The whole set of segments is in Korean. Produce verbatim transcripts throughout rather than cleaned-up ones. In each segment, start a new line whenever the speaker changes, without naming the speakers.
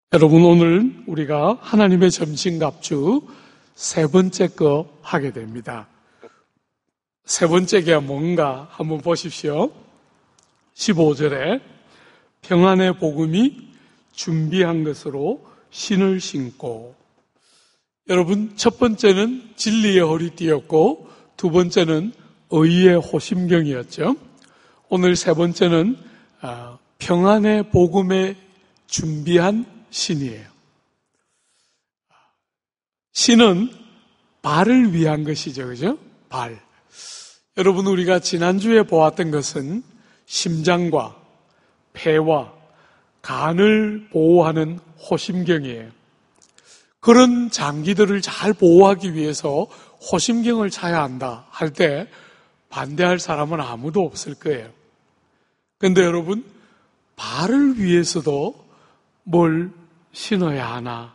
여러분, 오늘 우리가 하나님의 점심갑주 세 번째 거 하게 됩니다. 세 번째가 뭔가 한번 보십시오. 십오 절에 평안의 복음이 준비한 것으로 신을 신고. 여러분, 첫 번째는 진리의 허리띠였고 두 번째는 의의 호심경이었죠. 오늘 세 번째는 평안의 복음에 준비한 신이에요. 신은 발을 위한 것이죠. 그죠? 발. 여러분, 우리가 지난주에 보았던 것은 심장과 폐와 간을 보호하는 호심경이에요. 그런 장기들을 잘 보호하기 위해서 호심경을 차야 한다 할 때 반대할 사람은 아무도 없을 거예요. 그런데 여러분, 발을 위해서도 뭘 신어야 하나?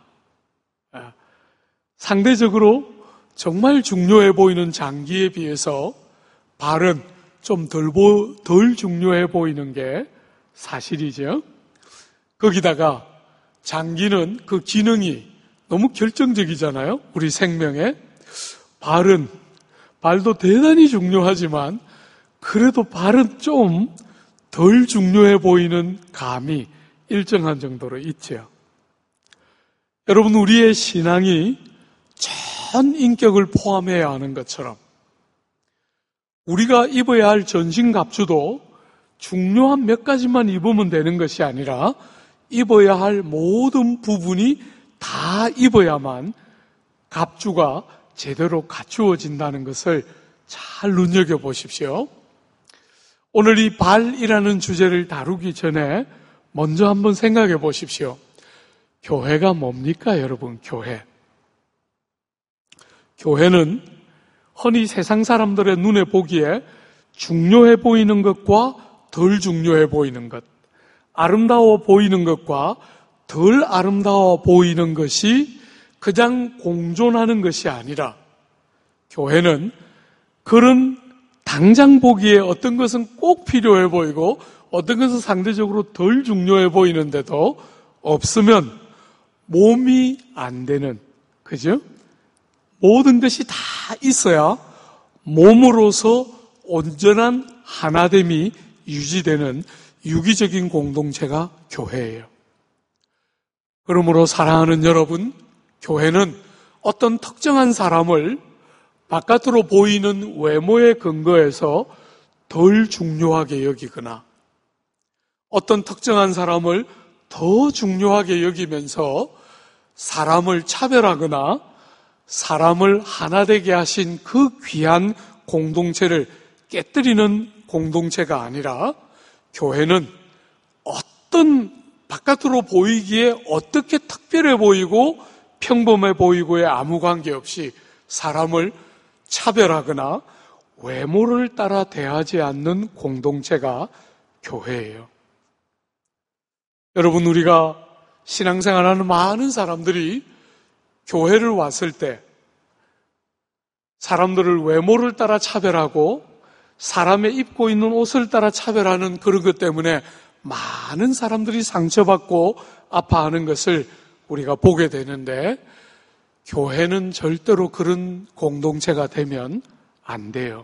상대적으로 정말 중요해 보이는 장기에 비해서 발은 좀 덜, 덜 중요해 보이는 게 사실이죠. 거기다가 장기는 그 기능이 너무 결정적이잖아요. 우리 생명에. 발은, 발도 대단히 중요하지만 그래도 발은 좀 덜 중요해 보이는 감이 일정한 정도로 있죠. 여러분, 우리의 신앙이 전 인격을 포함해야 하는 것처럼 우리가 입어야 할 전신갑주도 중요한 몇 가지만 입으면 되는 것이 아니라 입어야 할 모든 부분이 다 입어야만 갑주가 제대로 갖추어진다는 것을 잘 눈여겨보십시오. 오늘 이 발이라는 주제를 다루기 전에 먼저 한번 생각해 보십시오. 교회가 뭡니까, 여러분? 교회. 교회는 흔히 세상 사람들의 눈에 보기에 중요해 보이는 것과 덜 중요해 보이는 것, 아름다워 보이는 것과 덜 아름다워 보이는 것이 그냥 공존하는 것이 아니라 교회는 그런 당장 보기에 어떤 것은 꼭 필요해 보이고 어떤 것은 상대적으로 덜 중요해 보이는데도 없으면 몸이 안 되는, 그죠? 모든 것이 다 있어야 몸으로서 온전한 하나됨이 유지되는 유기적인 공동체가 교회예요. 그러므로 사랑하는 여러분, 교회는 어떤 특정한 사람을 바깥으로 보이는 외모에 근거해서 덜 중요하게 여기거나 어떤 특정한 사람을 더 중요하게 여기면서 사람을 차별하거나 사람을 하나 되게 하신 그 귀한 공동체를 깨뜨리는 공동체가 아니라 교회는 어떤 바깥으로 보이기에 어떻게 특별해 보이고 평범해 보이고에 아무 관계없이 사람을 차별하거나 외모를 따라 대하지 않는 공동체가 교회예요. 여러분, 우리가 신앙생활하는 많은 사람들이 교회를 왔을 때 사람들을 외모를 따라 차별하고 사람의 입고 있는 옷을 따라 차별하는 그런 것 때문에 많은 사람들이 상처받고 아파하는 것을 우리가 보게 되는데 교회는 절대로 그런 공동체가 되면 안 돼요.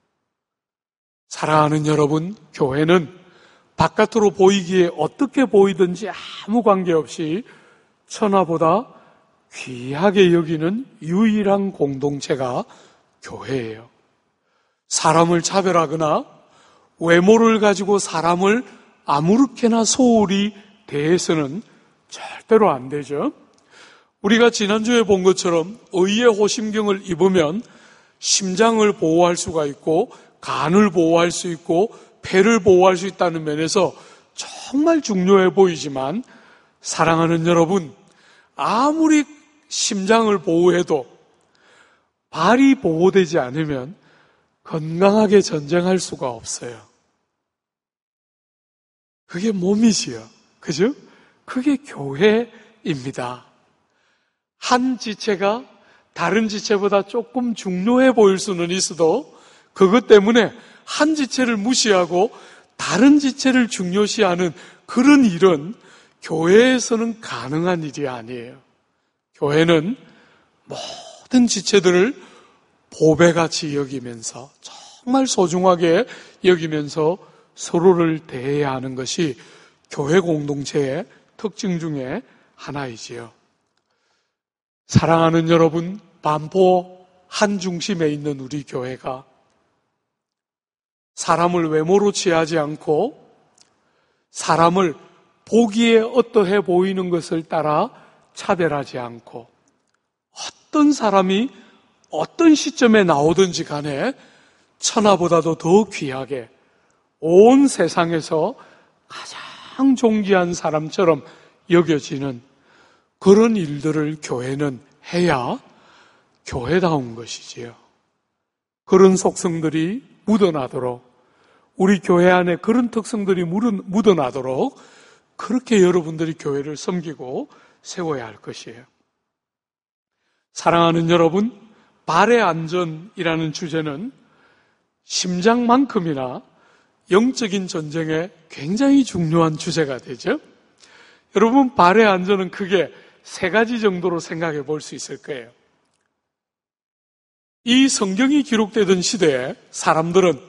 사랑하는 여러분, 교회는 바깥으로 보이기에 어떻게 보이든지 아무 관계없이 천하보다 귀하게 여기는 유일한 공동체가 교회예요. 사람을 차별하거나 외모를 가지고 사람을 아무렇게나 소홀히 대해서는 절대로 안 되죠. 우리가 지난주에 본 것처럼 의의 호심경을 입으면 심장을 보호할 수가 있고 간을 보호할 수 있고 폐를 보호할 수 있다는 면에서 정말 중요해 보이지만 사랑하는 여러분, 아무리 심장을 보호해도 발이 보호되지 않으면 건강하게 전쟁할 수가 없어요. 그게 몸이지요. 그죠? 그게 교회입니다. 한 지체가 다른 지체보다 조금 중요해 보일 수는 있어도 그것 때문에 한 지체를 무시하고 다른 지체를 중요시하는 그런 일은 교회에서는 가능한 일이 아니에요. 교회는 모든 지체들을 보배같이 여기면서 정말 소중하게 여기면서 서로를 대해야 하는 것이 교회 공동체의 특징 중에 하나이지요. 사랑하는 여러분, 반포 한 중심에 있는 우리 교회가 사람을 외모로 취하지 않고 사람을 보기에 어떠해 보이는 것을 따라 차별하지 않고 어떤 사람이 어떤 시점에 나오든지 간에 천하보다도 더 귀하게 온 세상에서 가장 존귀한 사람처럼 여겨지는 그런 일들을 교회는 해야 교회다운 것이지요. 그런 속성들이 묻어나도록, 우리 교회 안에 그런 특성들이 묻어나도록 그렇게 여러분들이 교회를 섬기고 세워야 할 것이에요. 사랑하는 여러분, 발의 안전이라는 주제는 심장만큼이나 영적인 전쟁에 굉장히 중요한 주제가 되죠. 여러분, 발의 안전은 크게 세 가지 정도로 생각해 볼 수 있을 거예요. 이 성경이 기록되던 시대에 사람들은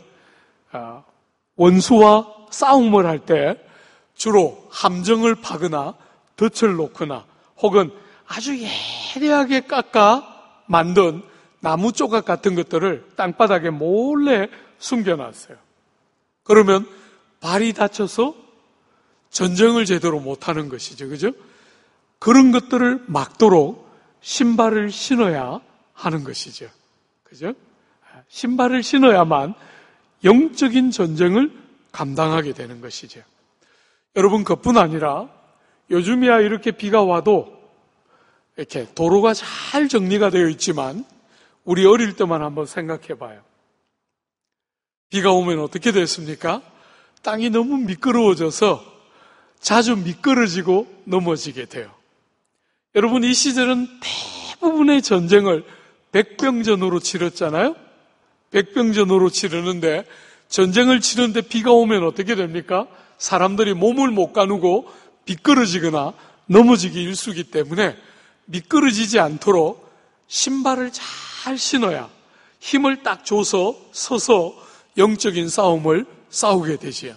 원수와 싸움을 할 때 주로 함정을 파거나 덫을 놓거나 혹은 아주 예리하게 깎아 만든 나무 조각 같은 것들을 땅바닥에 몰래 숨겨놨어요. 그러면 발이 다쳐서 전쟁을 제대로 못하는 것이죠. 그죠? 그런 것들을 막도록 신발을 신어야 하는 것이죠. 그죠? 신발을 신어야만 영적인 전쟁을 감당하게 되는 것이죠. 여러분, 그뿐 아니라 요즘이야 이렇게 비가 와도 이렇게 도로가 잘 정리가 되어 있지만 우리 어릴 때만 한번 생각해 봐요. 비가 오면 어떻게 됐습니까? 땅이 너무 미끄러워져서 자주 미끄러지고 넘어지게 돼요. 여러분, 이 시절은 대부분의 전쟁을 백병전으로 치렀잖아요? 백병전으로 치르는데 전쟁을 치르는데 비가 오면 어떻게 됩니까? 사람들이 몸을 못 가누고 미끄러지거나 넘어지기 일쑤기 때문에 미끄러지지 않도록 신발을 잘 신어야 힘을 딱 줘서 서서 영적인 싸움을 싸우게 되지요.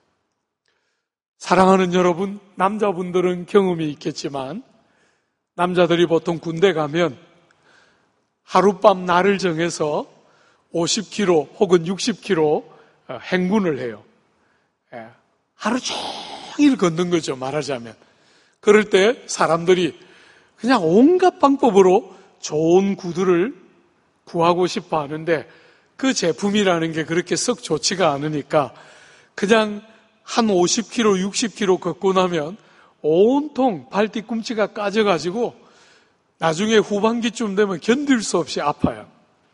사랑하는 여러분, 남자분들은 경험이 있겠지만 남자들이 보통 군대 가면 하룻밤 날을 정해서 오십 킬로미터 혹은 육십 킬로미터 행군을 해요. 하루 종일 걷는 거죠, 말하자면. 그럴 때 사람들이 그냥 온갖 방법으로 좋은 구두를 구하고 싶어 하는데 그 제품이라는 게 그렇게 썩 좋지가 않으니까 그냥 한 오십 킬로미터, 육십 킬로미터 걷고 나면 온통 발 뒤꿈치가 까져가지고 나중에 후반기쯤 되면 견딜 수 없이 아파요.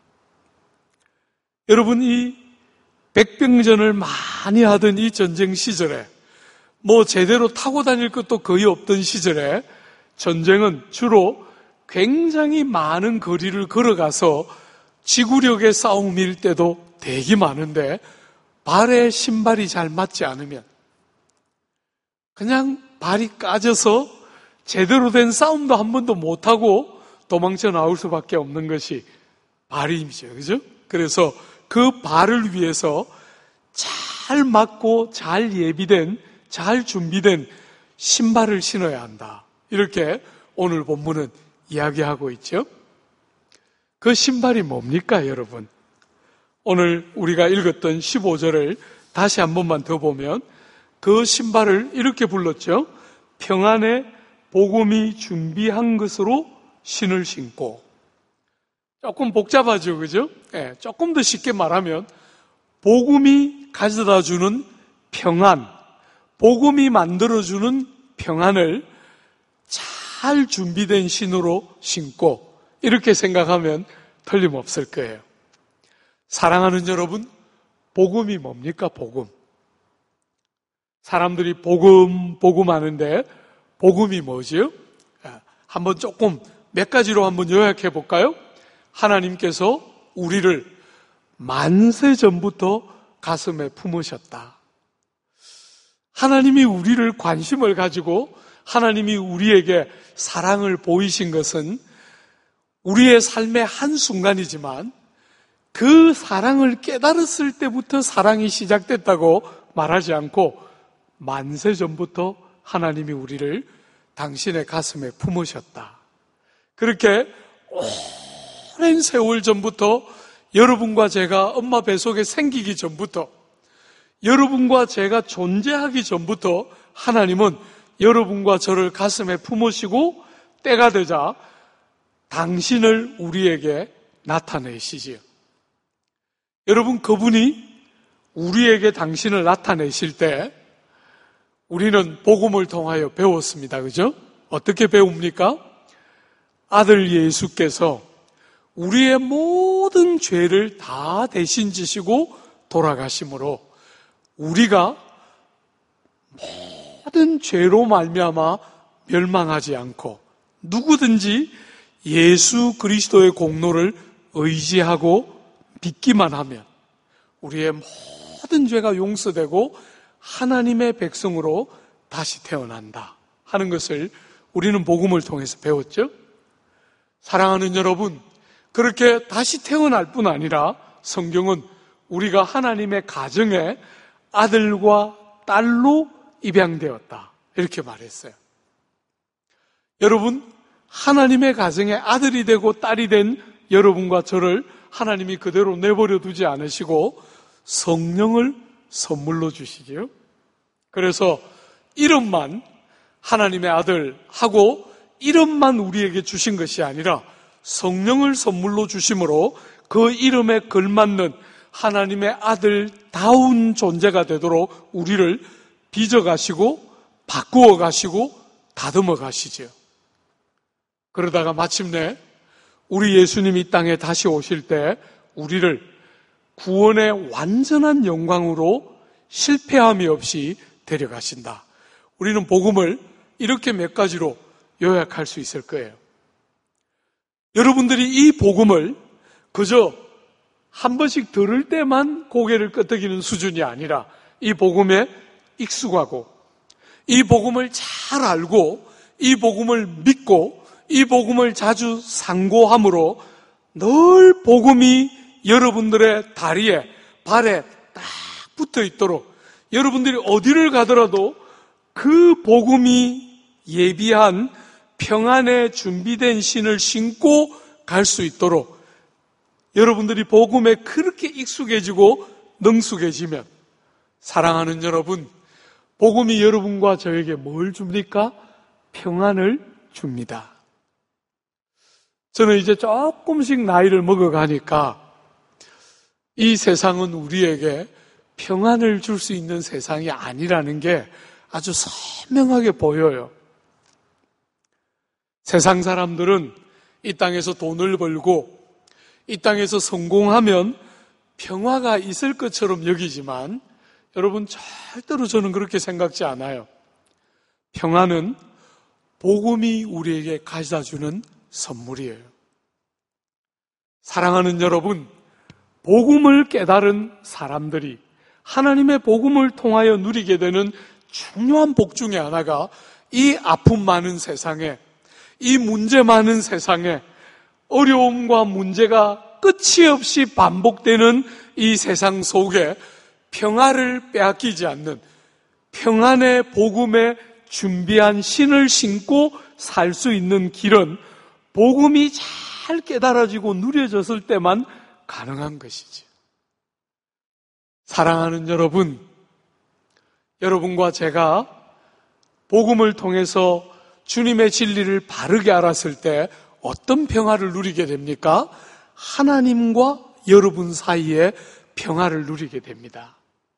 여러분, 이 백병전을 많이 하던 이 전쟁 시절에 뭐 제대로 타고 다닐 것도 거의 없던 시절에 전쟁은 주로 굉장히 많은 거리를 걸어가서 지구력의 싸움일 때도 되게 많은데 발에 신발이 잘 맞지 않으면 그냥 발이 까져서 제대로 된 싸움도 한 번도 못하고 도망쳐 나올 수밖에 없는 것이 발이죠. 그죠? 그래서 그 발을 위해서 잘 맞고 잘 예비된, 잘 준비된 신발을 신어야 한다. 이렇게 오늘 본문은 이야기하고 있죠. 그 신발이 뭡니까, 여러분? 오늘 우리가 읽었던 십오 절을 다시 한 번만 더 보면 그 신발을 이렇게 불렀죠. 평안의 복음이 준비한 것으로 신을 신고. 조금 복잡하죠, 그죠? 네, 조금 더 쉽게 말하면 복음이 가져다 주는 평안, 복음이 만들어주는 평안을 잘 준비된 신으로 신고, 이렇게 생각하면 틀림없을 거예요. 사랑하는 여러분, 복음이 뭡니까, 복음? 사람들이 복음, 복음 하는데 복음이 뭐지요? 한번 조금 몇 가지로 한번 요약해 볼까요? 하나님께서 우리를 만세 전부터 가슴에 품으셨다. 하나님이 우리를 관심을 가지고 하나님이 우리에게 사랑을 보이신 것은 우리의 삶의 한순간이지만 그 사랑을 깨달았을 때부터 사랑이 시작됐다고 말하지 않고 만세 전부터 하나님이 우리를 당신의 가슴에 품으셨다. 그렇게 오랜 세월 전부터 여러분과 제가 엄마 뱃속에 생기기 전부터 여러분과 제가 존재하기 전부터 하나님은 여러분과 저를 가슴에 품으시고 때가 되자 당신을 우리에게 나타내시지요. 여러분, 그분이 우리에게 당신을 나타내실 때 우리는 복음을 통하여 배웠습니다. 그죠? 어떻게 배웁니까? 아들 예수께서 우리의 모든 죄를 다 대신 지시고 돌아가심으로 우리가 모든 죄로 말미암아 멸망하지 않고 누구든지 예수 그리스도의 공로를 의지하고 믿기만 하면 우리의 모든 죄가 용서되고 하나님의 백성으로 다시 태어난다 하는 것을 우리는 복음을 통해서 배웠죠. 사랑하는 여러분, 그렇게 다시 태어날 뿐 아니라 성경은 우리가 하나님의 가정에 아들과 딸로 입양되었다 이렇게 말했어요. 여러분, 하나님의 가정에 아들이 되고 딸이 된 여러분과 저를 하나님이 그대로 내버려 두지 않으시고 성령을 선물로 주시지요. 그래서 이름만 하나님의 아들하고 이름만 우리에게 주신 것이 아니라 성령을 선물로 주심으로 그 이름에 걸맞는 하나님의 아들다운 존재가 되도록 우리를 빚어가시고 바꾸어가시고 다듬어가시죠. 그러다가 마침내 우리 예수님이 이 땅에 다시 오실 때 우리를 구원의 완전한 영광으로 실패함이 없이 데려가신다. 우리는 복음을 이렇게 몇 가지로 요약할 수 있을 거예요. 여러분들이 이 복음을 그저 한 번씩 들을 때만 고개를 끄덕이는 수준이 아니라 이 복음에 익숙하고 이 복음을 잘 알고 이 복음을 믿고 이 복음을 자주 상고함으로 늘 복음이 여러분들의 다리에 발에 딱 붙어 있도록 여러분들이 어디를 가더라도 그 복음이 예비한 평안에 준비된 신을 신고 갈 수 있도록 여러분들이 복음에 그렇게 익숙해지고 능숙해지면 사랑하는 여러분, 복음이 여러분과 저에게 뭘 줍니까? 평안을 줍니다. 저는 이제 조금씩 나이를 먹어가니까 이 세상은 우리에게 평안을 줄 수 있는 세상이 아니라는 게 아주 선명하게 보여요. 세상 사람들은 이 땅에서 돈을 벌고 이 땅에서 성공하면 평화가 있을 것처럼 여기지만 여러분, 절대로 저는 그렇게 생각지 않아요. 평안은 복음이 우리에게 가져다주는 선물이에요. 사랑하는 여러분, 복음을 깨달은 사람들이 하나님의 복음을 통하여 누리게 되는 중요한 복 중에 하나가 이 아픔 많은 세상에, 이 문제 많은 세상에 어려움과 문제가 끝이 없이 반복되는 이 세상 속에 평화를 빼앗기지 않는 평안의 복음에 준비한 신을 신고 살 수 있는 길은 복음이 잘 깨달아지고 누려졌을 때만 가능한 것이지. 사랑하는 여러분, 여러분과 제가 복음을 통해서 주님의 진리를 바르게 알았을 때 어떤 평화를 누리게 됩니까? 하나님과 여러분 사이에 평화를 누리게 됩니다.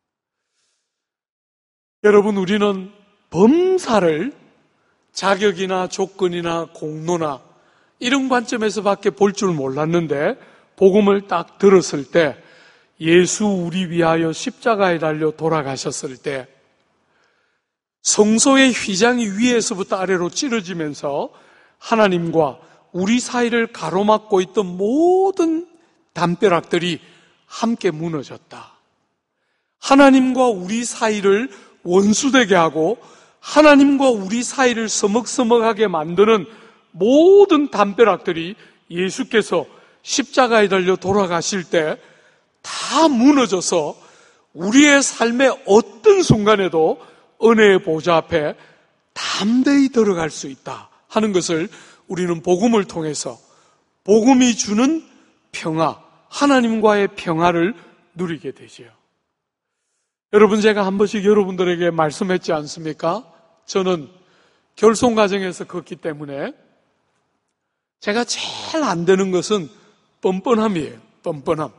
여러분, 우리는 범사를 자격이나 조건이나 공로나 이런 관점에서밖에 볼 줄 몰랐는데 복음을 딱 들었을 때 예수 우리 위하여 십자가에 달려 돌아가셨을 때 성소의 휘장이 위에서부터 아래로 찌러지면서 하나님과 우리 사이를 가로막고 있던 모든 담벼락들이 함께 무너졌다. 하나님과 우리 사이를 원수되게 하고 하나님과 우리 사이를 서먹서먹하게 만드는 모든 담벼락들이 예수께서 십자가에 달려 돌아가실 때 다 무너져서 우리의 삶의 어떤 순간에도 은혜의 보좌 앞에 담대히 들어갈 수 있다 하는 것을 우리는 복음을 통해서 복음이 주는 평화, 하나님과의 평화를 누리게 되지요. 여러분, 제가 한 번씩 여러분들에게 말씀했지 않습니까? 저는 결손 과정에서 컸기 때문에 제가 제일 안 되는 것은 뻔뻔함이에요. 뻔뻔함.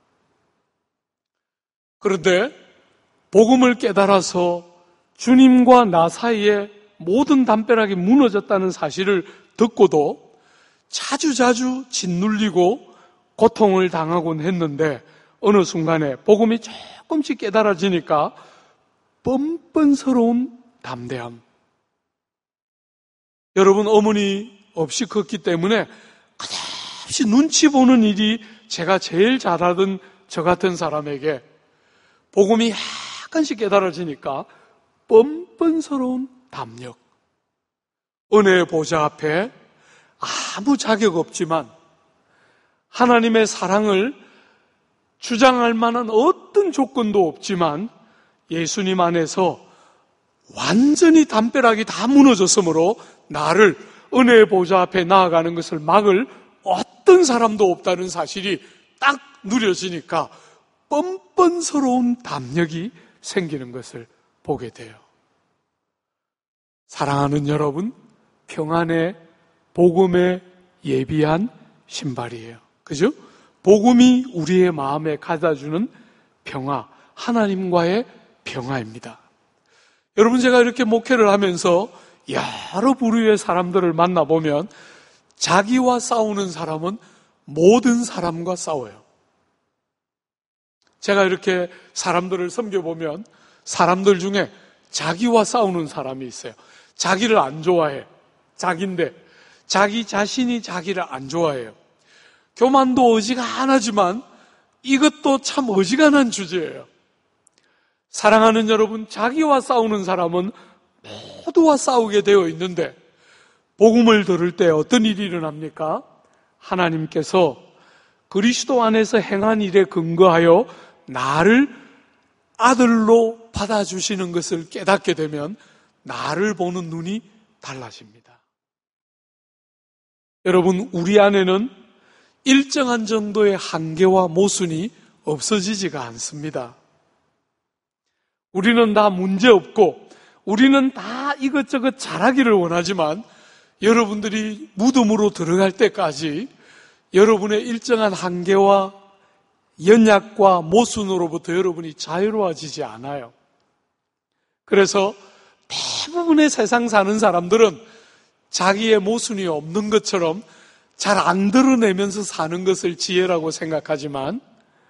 그런데 복음을 깨달아서 주님과 나 사이에 모든 담벼락이 무너졌다는 사실을 듣고도 자주자주 짓눌리고 고통을 당하곤 했는데 어느 순간에 복음이 조금씩 깨달아지니까 뻔뻔스러운 담대함. 여러분, 어머니 없이 컸기 때문에 끝없이 눈치 보는 일이 제가 제일 잘하던 저 같은 사람에게 복음이 약간씩 깨달아지니까 뻔뻔스러운 담력. 은혜의 보좌 앞에 아무 자격 없지만 하나님의 사랑을 주장할 만한 어떤 조건도 없지만 예수님 안에서 완전히 담벼락이 다 무너졌으므로 나를 은혜의 보좌 앞에 나아가는 것을 막을 어떤 사람도 없다는 사실이 딱 누려지니까 뻔뻔스러운 담력이 생기는 것을 보게 돼요. 사랑하는 여러분, 평안의 복음에 예비한 신발이에요. 그죠? 복음이 우리의 마음에 가져주는 평화, 하나님과의 평화입니다. 여러분, 제가 이렇게 목회를 하면서 여러 부류의 사람들을 만나보면 자기와 싸우는 사람은 모든 사람과 싸워요. 제가 이렇게 사람들을 섬겨보면 사람들 중에 자기와 싸우는 사람이 있어요. 자기를 안 좋아해. 자기인데 자기 자신이 자기를 안 좋아해요. 교만도 어지간하지만 이것도 참 어지간한 주제예요. 사랑하는 여러분, 자기와 싸우는 사람은 모두와 싸우게 되어 있는데 복음을 들을 때 어떤 일이 일어납니까? 하나님께서 그리스도 안에서 행한 일에 근거하여 나를 아들로 받아주시는 것을 깨닫게 되면 나를 보는 눈이 달라집니다. 여러분, 우리 안에는 일정한 정도의 한계와 모순이 없어지지가 않습니다. 우리는 다 문제없고 우리는 다 이것저것 잘하기를 원하지만 여러분들이 무덤으로 들어갈 때까지 여러분의 일정한 한계와 연약과 모순으로부터 여러분이 자유로워지지 않아요. 그래서 대부분의 세상 사는 사람들은 자기의 모순이 없는 것처럼 잘 안 드러내면서 사는 것을 지혜라고 생각하지만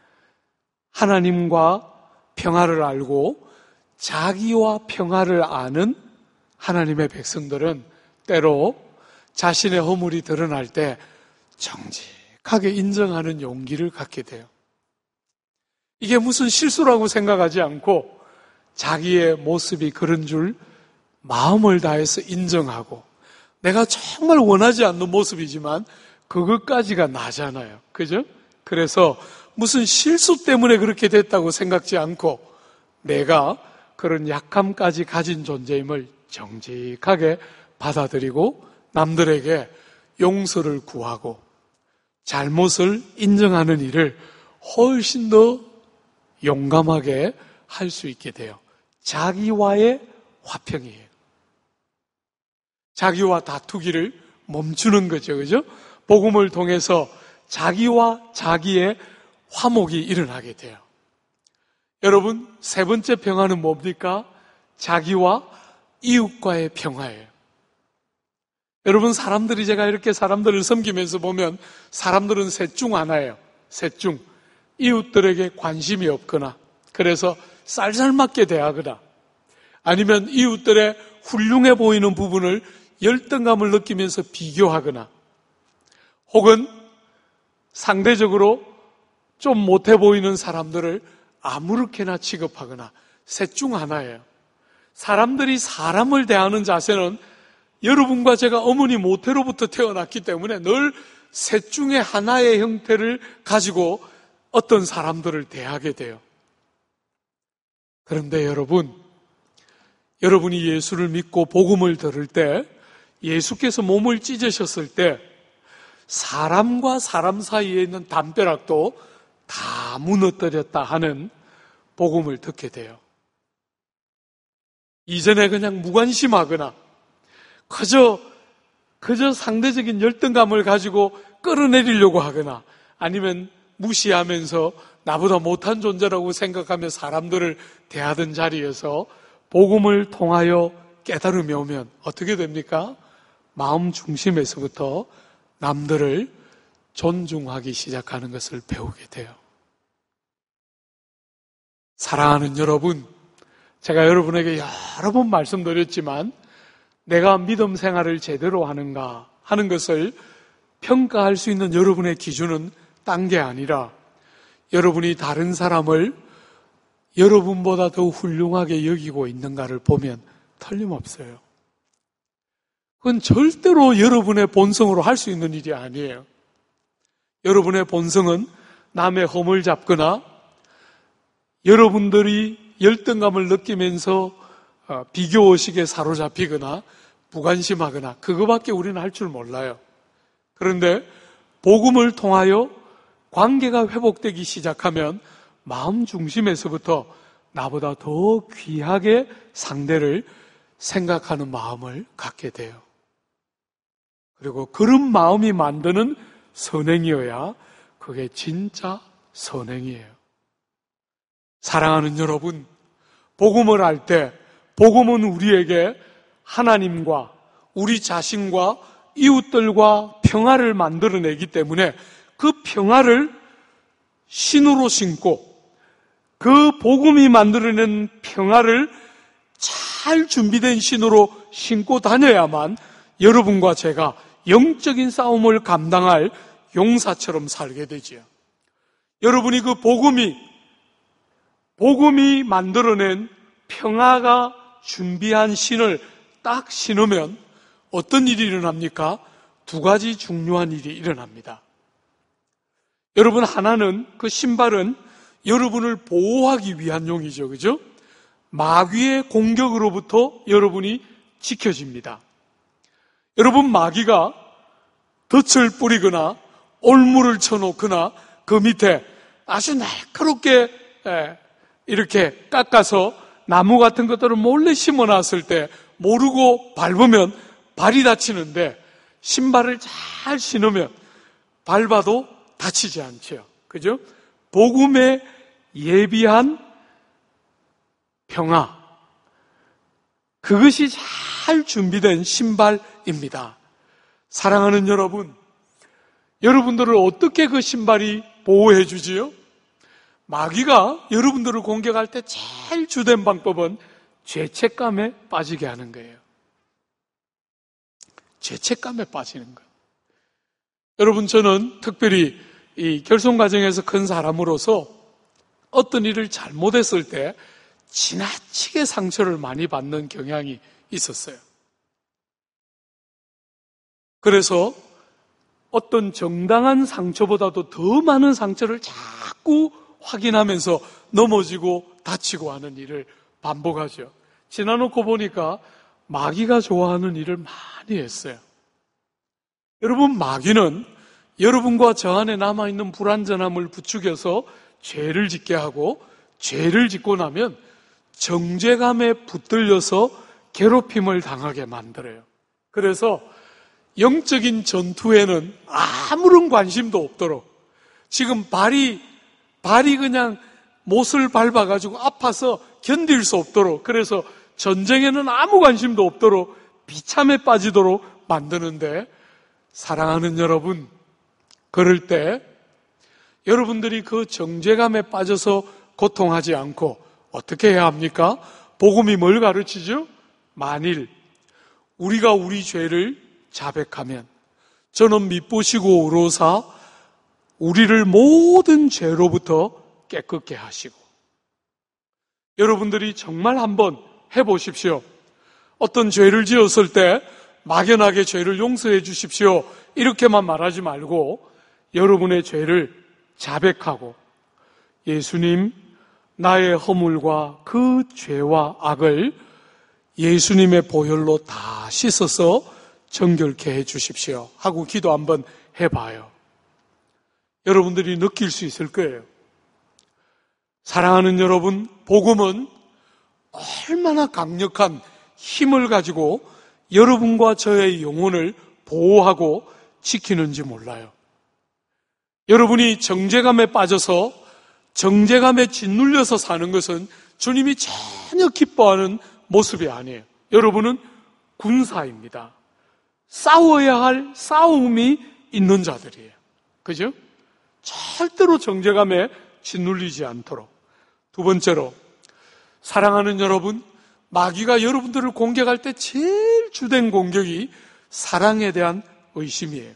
하나님과 평화를 알고 자기와 평화를 아는 하나님의 백성들은 때로 자신의 허물이 드러날 때 정직하게 인정하는 용기를 갖게 돼요. 이게 무슨 실수라고 생각하지 않고 자기의 모습이 그런 줄 마음을 다해서 인정하고 내가 정말 원하지 않는 모습이지만 그것까지가 나잖아요. 그죠? 그래서 무슨 실수 때문에 그렇게 됐다고 생각지 않고 내가 그런 약함까지 가진 존재임을 정직하게 받아들이고 남들에게 용서를 구하고 잘못을 인정하는 일을 훨씬 더 용감하게 할 수 있게 돼요. 자기와의 화평이에요. 자기와 다투기를 멈추는 거죠. 그죠? 복음을 통해서 자기와 자기의 화목이 일어나게 돼요. 여러분, 세 번째 평화는 뭡니까? 자기와 이웃과의 평화예요. 여러분, 사람들이 제가 이렇게 사람들을 섬기면서 보면 사람들은 셋 중 하나예요. 셋 중. 이웃들에게 관심이 없거나 그래서 쌀쌀맞게 대하거나 아니면 이웃들의 훌륭해 보이는 부분을 열등감을 느끼면서 비교하거나 혹은 상대적으로 좀 못해 보이는 사람들을 아무렇게나 취급하거나 셋 중 하나예요. 사람들이 사람을 대하는 자세는 여러분과 제가 어머니 모태로부터 태어났기 때문에 늘 셋 중에 하나의 형태를 가지고 어떤 사람들을 대하게 돼요. 그런데 여러분, 여러분이 예수를 믿고 복음을 들을 때, 예수께서 몸을 찢으셨을 때 사람과 사람 사이에 있는 담벼락도 다 무너뜨렸다 하는 복음을 듣게 돼요. 이전에 그냥 무관심하거나 그저 그저 상대적인 열등감을 가지고 끌어내리려고 하거나 아니면 무시하면서 나보다 못한 존재라고 생각하며 사람들을 대하던 자리에서 복음을 통하여 깨달음이 오면 어떻게 됩니까? 마음 중심에서부터 남들을 존중하기 시작하는 것을 배우게 돼요. 사랑하는 여러분, 제가 여러분에게 여러 번 말씀드렸지만 내가 믿음 생활을 제대로 하는가 하는 것을 평가할 수 있는 여러분의 기준은 딴 게 아니라 여러분이 다른 사람을 여러분보다 더 훌륭하게 여기고 있는가를 보면 틀림없어요. 그건 절대로 여러분의 본성으로 할 수 있는 일이 아니에요. 여러분의 본성은 남의 험을 잡거나 여러분들이 열등감을 느끼면서 비교의식에 사로잡히거나 무관심하거나 그거밖에 우리는 할 줄 몰라요. 그런데 복음을 통하여 관계가 회복되기 시작하면 마음 중심에서부터 나보다 더 귀하게 상대를 생각하는 마음을 갖게 돼요. 그리고 그런 마음이 만드는 선행이어야 그게 진짜 선행이에요. 사랑하는 여러분, 복음을 할 때 복음은 우리에게 하나님과 우리 자신과 이웃들과 평화를 만들어내기 때문에 그 평화를 신으로 신고 그 복음이 만들어낸 평화를 잘 준비된 신으로 신고 다녀야만 여러분과 제가 영적인 싸움을 감당할 용사처럼 살게 되지요. 여러분이 그 복음이 복음이 만들어낸 평화가 준비한 신을 딱 신으면 어떤 일이 일어납니까? 두 가지 중요한 일이 일어납니다. 여러분, 하나는 그 신발은 여러분을 보호하기 위한 용이죠. 그죠? 마귀의 공격으로부터 여러분이 지켜집니다. 여러분, 마귀가 덫을 뿌리거나 올무를 쳐놓거나 그 밑에 아주 날카롭게 이렇게 깎아서 나무 같은 것들을 몰래 심어놨을 때 모르고 밟으면 발이 다치는데 신발을 잘 신으면 밟아도 다치지 않죠. 그죠? 복음에 예비한 평화, 그것이 잘 준비된 신발입니다. 사랑하는 여러분, 여러분들을 어떻게 그 신발이 보호해 주지요? 마귀가 여러분들을 공격할 때 제일 주된 방법은 죄책감에 빠지게 하는 거예요. 죄책감에 빠지는 거예요. 여러분, 저는 특별히 이 결손 과정에서 큰 사람으로서 어떤 일을 잘못했을 때 지나치게 상처를 많이 받는 경향이 있었어요. 그래서 어떤 정당한 상처보다도 더 많은 상처를 자꾸 확인하면서 넘어지고 다치고 하는 일을 반복하죠. 지나놓고 보니까 마귀가 좋아하는 일을 많이 했어요. 여러분, 마귀는 여러분과 저 안에 남아있는 불완전함을 부추겨서 죄를 짓게 하고, 죄를 짓고 나면 정죄감에 붙들려서 괴롭힘을 당하게 만들어요. 그래서 영적인 전투에는 아무런 관심도 없도록, 지금 발이 발이 그냥 못을 밟아가지고 아파서 견딜 수 없도록, 그래서 전쟁에는 아무 관심도 없도록 비참에 빠지도록 만드는데, 사랑하는 여러분, 그럴 때 여러분들이 그 정죄감에 빠져서 고통하지 않고 어떻게 해야 합니까? 복음이 뭘 가르치죠? 만일 우리가 우리 죄를 자백하면 저는 미쁘시고 의로사 우리를 모든 죄로부터 깨끗게 하시고, 여러분들이 정말 한번 해보십시오. 어떤 죄를 지었을 때 막연하게 죄를 용서해 주십시오 이렇게만 말하지 말고 여러분의 죄를 자백하고 예수님, 나의 허물과 그 죄와 악을 예수님의 보혈로 다 씻어서 정결케 해 주십시오 하고 기도 한번 해봐요. 여러분들이 느낄 수 있을 거예요. 사랑하는 여러분, 복음은 얼마나 강력한 힘을 가지고 여러분과 저의 영혼을 보호하고 지키는지 몰라요. 여러분이 정죄감에 빠져서 정죄감에 짓눌려서 사는 것은 주님이 전혀 기뻐하는 모습이 아니에요. 여러분은 군사입니다. 싸워야 할 싸움이 있는 자들이에요. 그죠? 절대로 정죄감에 짓눌리지 않도록. 두 번째로, 사랑하는 여러분, 마귀가 여러분들을 공격할 때 제일 주된 공격이 사랑에 대한 의심이에요.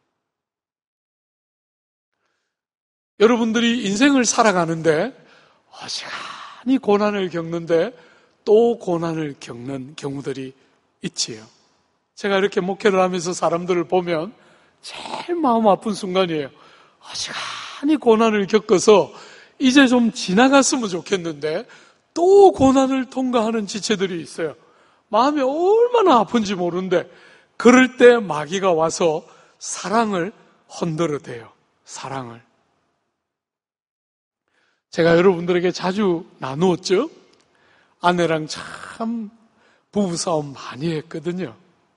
여러분들이 인생을 살아가는데 어지간히 고난을 겪는데 또 고난을 겪는 경우들이 있지요. 제가 이렇게 목회를 하면서 사람들을 보면 제일 마음 아픈 순간이에요. 어지간히 고난을 겪어서 이제 좀 지나갔으면 좋겠는데 또 고난을 통과하는 지체들이 있어요. 마음이 얼마나 아픈지 모르는데 그럴 때 마귀가 와서 사랑을 흔들어대요. 사랑을. 제가 여러분들에게 자주 나누었죠? 아내랑 참 부부싸움 많이 했거든요.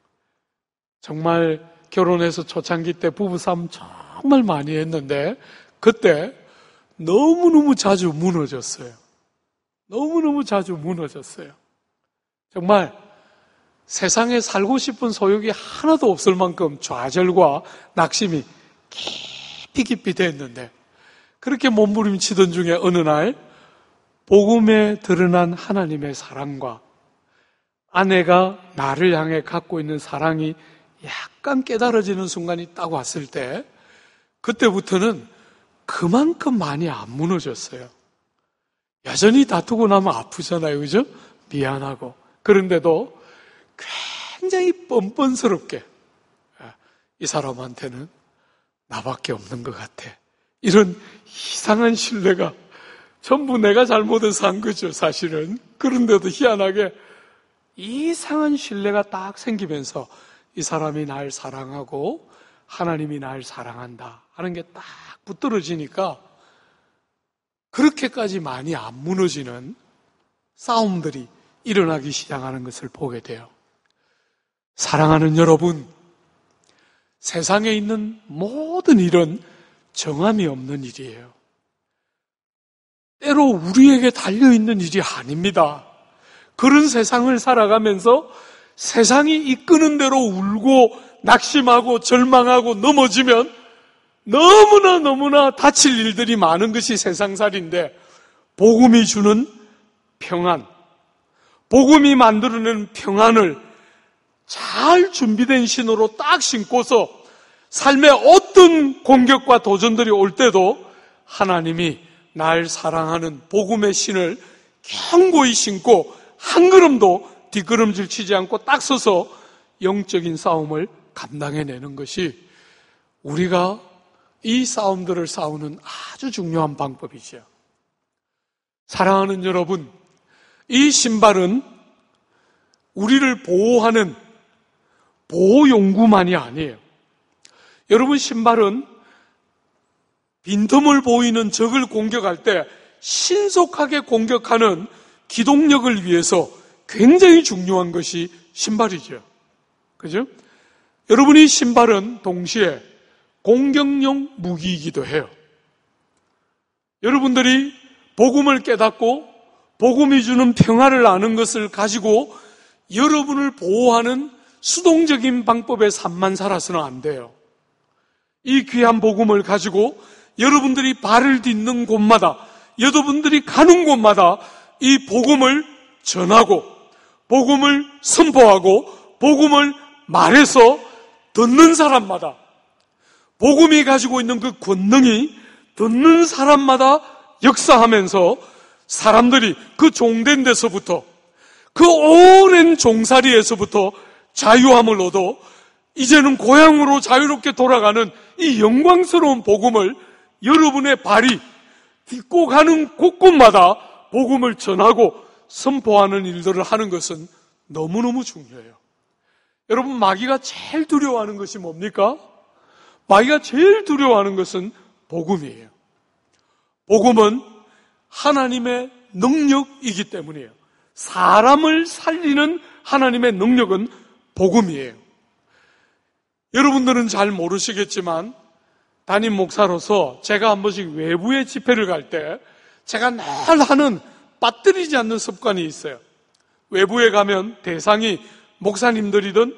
정말 결혼해서 초창기 때 부부싸움 정말 많이 했는데 그때 너무너무 자주 무너졌어요. 너무너무 자주 무너졌어요. 정말 세상에 살고 싶은 소욕이 하나도 없을 만큼 좌절과 낙심이 깊이 깊이 됐는데 그렇게 몸부림치던 중에 어느 날 복음에 드러난 하나님의 사랑과 아내가 나를 향해 갖고 있는 사랑이 약간 깨달아지는 순간이 딱 왔을 때 그때부터는 그만큼 많이 안 무너졌어요. 여전히 다투고 나면 아프잖아요. 그죠? 미안하고. 그런데도 굉장히 뻔뻔스럽게 이 사람한테는 나밖에 없는 것 같아. 이런 이상한 신뢰가 전부 내가 잘못해서 한 거죠, 사실은. 그런데도 희한하게 이상한 신뢰가 딱 생기면서 이 사람이 날 사랑하고 하나님이 날 사랑한다 하는 게 딱 붙들어지니까 그렇게까지 많이 안 무너지는 싸움들이 일어나기 시작하는 것을 보게 돼요. 사랑하는 여러분, 세상에 있는 모든 일은 정함이 없는 일이에요. 때로 우리에게 달려있는 일이 아닙니다. 그런 세상을 살아가면서 세상이 이끄는 대로 울고 낙심하고 절망하고 넘어지면 너무나 너무나 다칠 일들이 많은 것이 세상살인데 복음이 주는 평안, 복음이 만들어내는 평안을 잘 준비된 신으로 딱 신고서 삶의 어떤 공격과 도전들이 올 때도 하나님이 날 사랑하는 복음의 신을 견고히 신고 한 걸음도 뒷걸음질 치지 않고 딱 서서 영적인 싸움을 감당해내는 것이 우리가 이 싸움들을 싸우는 아주 중요한 방법이죠. 사랑하는 여러분, 이 신발은 우리를 보호하는 보호용구만이 아니에요. 여러분, 신발은 빈틈을 보이는 적을 공격할 때 신속하게 공격하는 기동력을 위해서 굉장히 중요한 것이 신발이죠. 그죠? 여러분이 신발은 동시에 공격용 무기이기도 해요. 여러분들이 복음을 깨닫고 복음이 주는 평화를 아는 것을 가지고 여러분을 보호하는 수동적인 방법의 삶만 살아서는 안 돼요. 이 귀한 복음을 가지고 여러분들이 발을 딛는 곳마다, 여러분들이 가는 곳마다 이 복음을 전하고 복음을 선포하고 복음을 말해서 듣는 사람마다 복음이 가지고 있는 그 권능이 듣는 사람마다 역사하면서 사람들이 그 종된 데서부터 그 오랜 종살이에서부터 자유함을 얻어 이제는 고향으로 자유롭게 돌아가는 이 영광스러운 복음을 여러분의 발이 딛고 가는 곳곳마다 복음을 전하고 선포하는 일들을 하는 것은 너무너무 중요해요. 여러분, 마귀가 제일 두려워하는 것이 뭡니까? 마귀가 제일 두려워하는 것은 복음이에요. 복음은 하나님의 능력이기 때문이에요. 사람을 살리는 하나님의 능력은 복음이에요. 여러분들은 잘 모르시겠지만 담임 목사로서 제가 한 번씩 외부의 집회를 갈 때 제가 늘 하는 빠뜨리지 않는 습관이 있어요. 외부에 가면 대상이 목사님들이든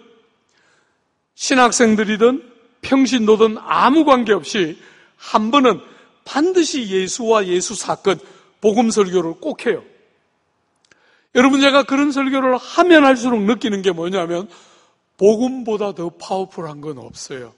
신학생들이든 평신도든 아무 관계없이 한 번은 반드시 예수와 예수 사건, 복음 설교를 꼭 해요. 여러분, 제가 그런 설교를 하면 할수록 느끼는 게 뭐냐면 복음보다 더 파워풀한 건 없어요.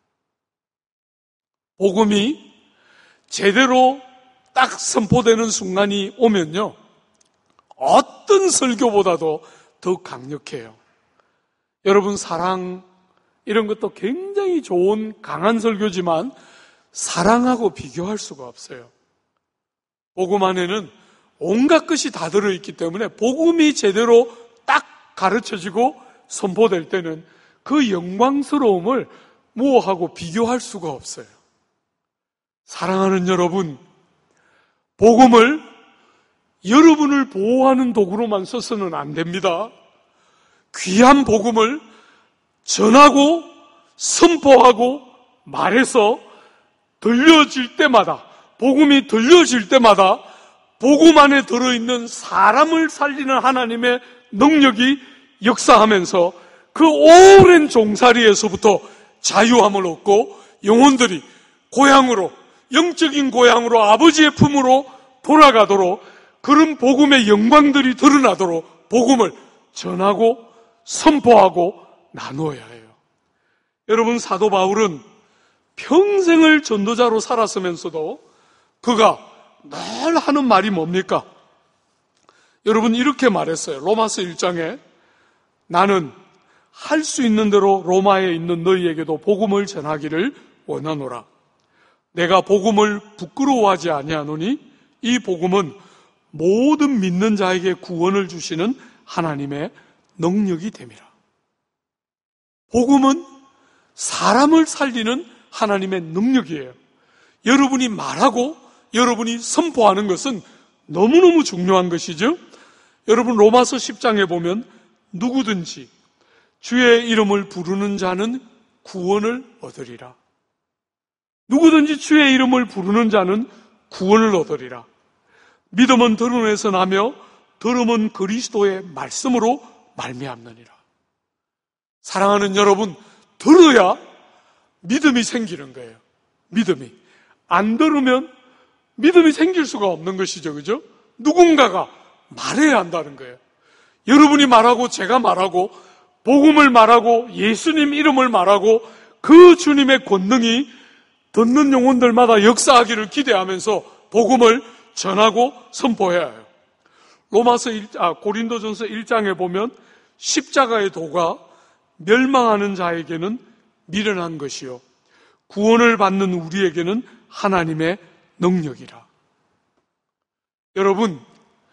복음이 제대로 딱 선포되는 순간이 오면요, 어떤 설교보다도 더 강력해요. 여러분, 사랑 이런 것도 굉장히 좋은 강한 설교지만 사랑하고 비교할 수가 없어요. 복음 안에는 온갖 것이 다 들어있기 때문에 복음이 제대로 딱 가르쳐지고 선포될 때는 그 영광스러움을 뭐하고 비교할 수가 없어요. 사랑하는 여러분, 복음을 여러분을 보호하는 도구로만 써서는 안 됩니다. 귀한 복음을 전하고 선포하고 말해서 들려질 때마다, 복음이 들려질 때마다 복음 안에 들어있는 사람을 살리는 하나님의 능력이 역사하면서 그 오랜 종살이에서부터 자유함을 얻고 영혼들이 고향으로, 영적인 고향으로, 아버지의 품으로 돌아가도록, 그런 복음의 영광들이 드러나도록 복음을 전하고 선포하고 나누어야 해요. 여러분, 사도 바울은 평생을 전도자로 살았으면서도 그가 늘 하는 말이 뭡니까? 여러분, 이렇게 말했어요. 로마서 일 장에 나는 할 수 있는 대로 로마에 있는 너희에게도 복음을 전하기를 원하노라. 내가 복음을 부끄러워하지 아니하노니 이 복음은 모든 믿는 자에게 구원을 주시는 하나님의 능력이 됨이라. 복음은 사람을 살리는 하나님의 능력이에요. 여러분이 말하고 여러분이 선포하는 것은 너무너무 중요한 것이죠. 여러분, 로마서 십 장에 보면 누구든지 주의 이름을 부르는 자는 구원을 얻으리라. 누구든지 주의 이름을 부르는 자는 구원을 얻으리라. 믿음은 들음에서 나며 들음은 그리스도의 말씀으로 말미암느니라. 사랑하는 여러분, 들어야 믿음이 생기는 거예요. 믿음이. 안 들으면 믿음이 생길 수가 없는 것이죠. 그죠? 누군가가 말해야 한다는 거예요. 여러분이 말하고 제가 말하고 복음을 말하고 예수님 이름을 말하고 그 주님의 권능이 듣는 영혼들마다 역사하기를 기대하면서 복음을 전하고 선포해야 해요. 로마서 일, 아, 고린도전서 일 장에 보면 십자가의 도가 멸망하는 자에게는 미련한 것이요 구원을 받는 우리에게는 하나님의 능력이라. 여러분,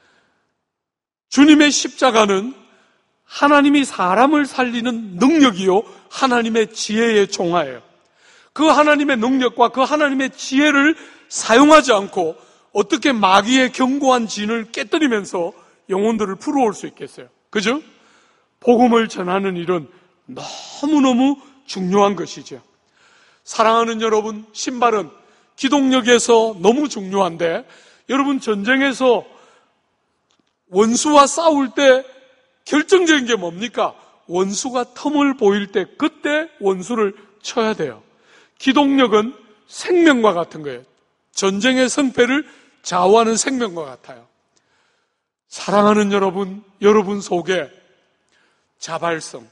주님의 십자가는 하나님이 사람을 살리는 능력이요 하나님의 지혜의 총화예요. 그 하나님의 능력과 그 하나님의 지혜를 사용하지 않고 어떻게 마귀의 견고한 진을 깨뜨리면서 영혼들을 풀어올 수 있겠어요? 그죠? 복음을 전하는 일은 너무너무 중요한 것이죠. 사랑하는 여러분, 신발은 기동력에서 너무 중요한데, 여러분, 전쟁에서 원수와 싸울 때 결정적인 게 뭡니까? 원수가 틈을 보일 때 그때 원수를 쳐야 돼요. 기동력은 생명과 같은 거예요. 전쟁의 승패를 좌우하는 생명과 같아요. 사랑하는 여러분, 여러분 속에 자발성,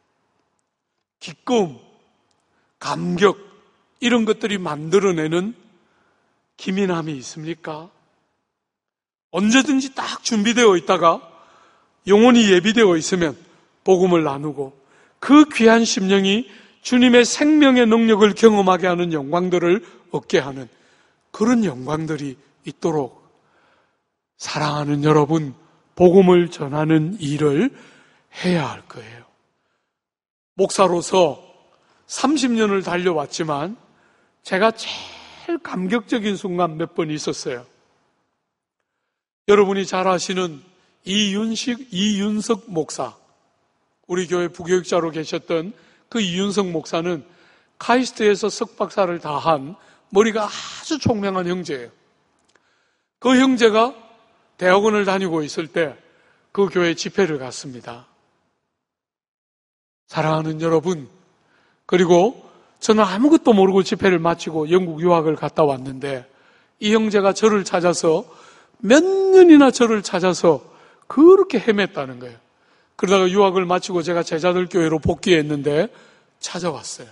기쁨, 감격 이런 것들이 만들어내는 기민함이 있습니까? 언제든지 딱 준비되어 있다가 영혼이 예비되어 있으면 복음을 나누고 그 귀한 심령이 주님의 생명의 능력을 경험하게 하는 영광들을 얻게 하는 그런 영광들이 있도록 사랑하는 여러분, 복음을 전하는 일을 해야 할 거예요. 목사로서 삼십 년을 달려왔지만 제가 제일 감격적인 순간 몇 번 있었어요. 여러분이 잘 아시는 이윤식, 이윤석 목사, 우리 교회 부교육자로 계셨던 그 이윤석 목사는 카이스트에서 석박사를 다 한 머리가 아주 총명한 형제예요. 그 형제가 대학원을 다니고 있을 때 그 교회 집회를 갔습니다. 사랑하는 여러분, 그리고 저는 아무것도 모르고 집회를 마치고 영국 유학을 갔다 왔는데 이 형제가 저를 찾아서 몇 년이나 저를 찾아서 그렇게 헤맸다는 거예요. 그러다가 유학을 마치고 제가 제자들 교회로 복귀했는데 찾아왔어요.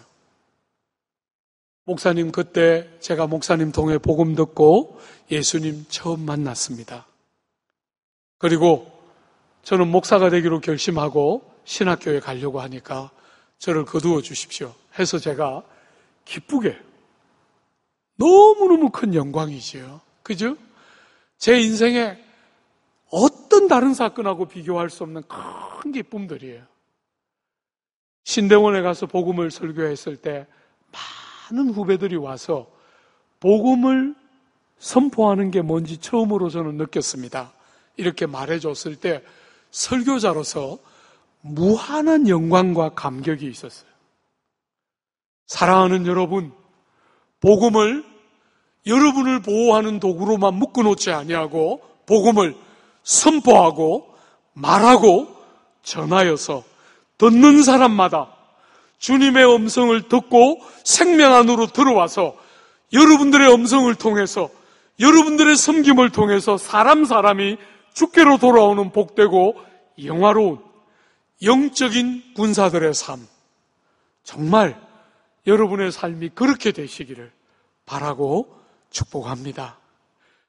목사님, 그때 제가 목사님 통해 복음 듣고 예수님 처음 만났습니다. 그리고 저는 목사가 되기로 결심하고 신학교에 가려고 하니까 저를 거두어 주십시오 해서 제가 기쁘게, 너무너무 큰 영광이지요. 그죠? 제 인생에 어떤 다른 사건하고 비교할 수 없는 큰 기쁨들이에요. 신대원에 가서 복음을 설교했을 때 많은 후배들이 와서 복음을 선포하는 게 뭔지 처음으로 저는 느꼈습니다. 이렇게 말해줬을 때 설교자로서 무한한 영광과 감격이 있었어요. 사랑하는 여러분, 복음을 여러분을 보호하는 도구로만 묶어놓지 아니하고 복음을 선포하고 말하고 전하여서 듣는 사람마다 주님의 음성을 듣고 생명 안으로 들어와서 여러분들의 음성을 통해서 여러분들의 섬김을 통해서 사람 사람이 주께로 돌아오는 복되고 영화로운 영적인 군사들의 삶, 정말 여러분의 삶이 그렇게 되시기를 바라고 축복합니다.